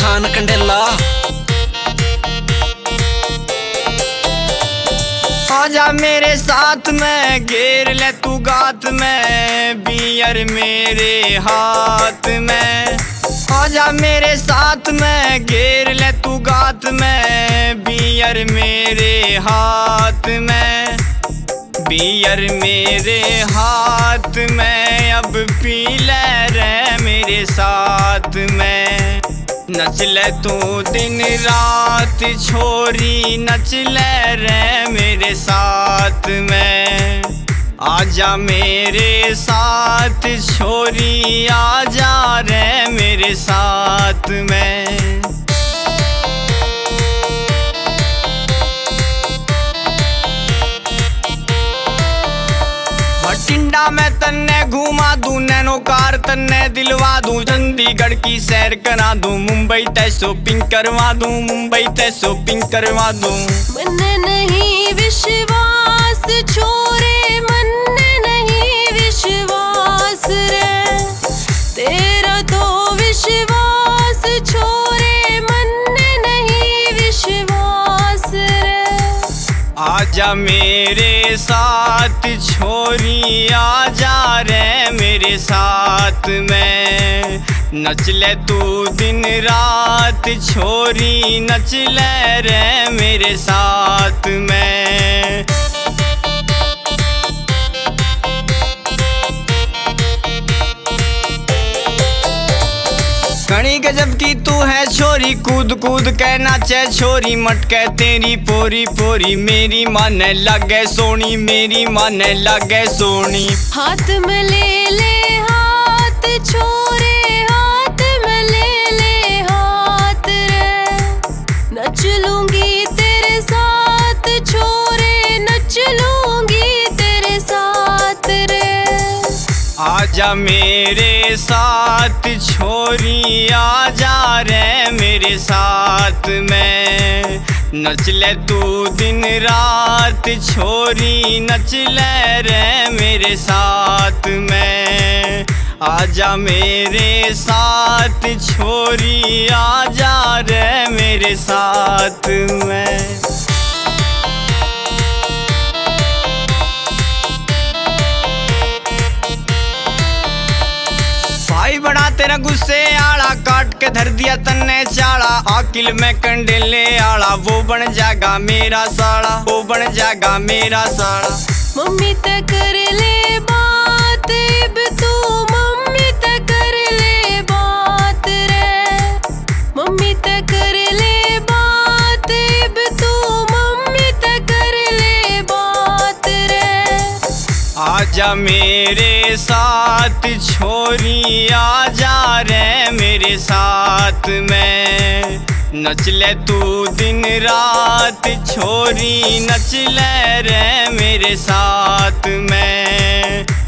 खान कंडेला। आजा मेरे साथ में, घेर ले तू गात में, बियर मेरे हाथ में। आजा मेरे साथ में, घेर ले तू गात में, बियर मेरे हाथ में। बियर मेरे हाथ में, अब पी ले रे मेरे साथ में। नच ले तू दिन रात छोरी, नच ले रे मेरे साथ में। आजा मेरे साथ छोरी, आजा रे मेरे साथ में। बठिंडा में तन्ने घुमा दूं, नैनो कार तन्ने दिलवा दूं, चंडीगढ़ की सैर करा दूं, मुंबई ते शॉपिंग करवा दूं, मुंबई ते शॉपिंग करवा दूं। मन्ने नहीं विश्वास छोरे, मन्ने नहीं विश्वास रे, तेरा तो विश्वास छोरे, मन्ने नहीं विश्वास रे। आजा मेरे साथ छोरी, आजा रे मेरे साथ में। नच ले तू दिन रात छोरी, नच ले रे मेरे साथ में। घनी गजब की तू है छोरी, कूद कूद के नाचे छोरी, मटके तेरी पोरी पोरी, मेरी माने लागे सोनी, मेरी माने लागे सोनी। हाथ में ले हाथ छोरे, हाथ में ले हाथ रे, नच लूंगी तेरे साथ छोरे, नच लूंगी तेरे साथ रे। आजा मेरे साथ छोरी, आजा रे मेरे साथ में। नच ले तू दिन रात छोरी, नच ले रे मेरे साथ में। आजा मेरे साथ छोरी, आजा रे मेरे साथ में। भाई बड़ा तेरा गुस्से आला, काट के धर दिया तन्ने चाला, आकिल में कंडेले आला, वो बन जाएगा मेरा साला, वो बन जाएगा मेरा साला। मम्मी ते कर ले बात, इब तू मम्मी ते कर ले बात रे, मम्मी ते कर ले बात, इब तू मम्मी ते कर ले बात रे। आजा मेरे साथ छोरी, आजा रे मेरे साथ में। नच ले तू दिन रात छोरी, नच ले रे मेरे साथ में।